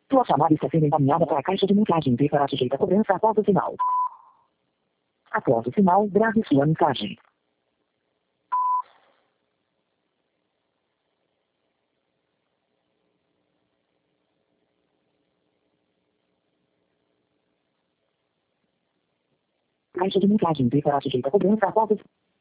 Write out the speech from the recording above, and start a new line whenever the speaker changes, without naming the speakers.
Sua chamada está sendo encaminhada para a caixa de mensagem e será sujeita a cobrança após o sinal. Após o sinal, grave sua mensagem. Caixa de mensagem será sujeita a cobrança após o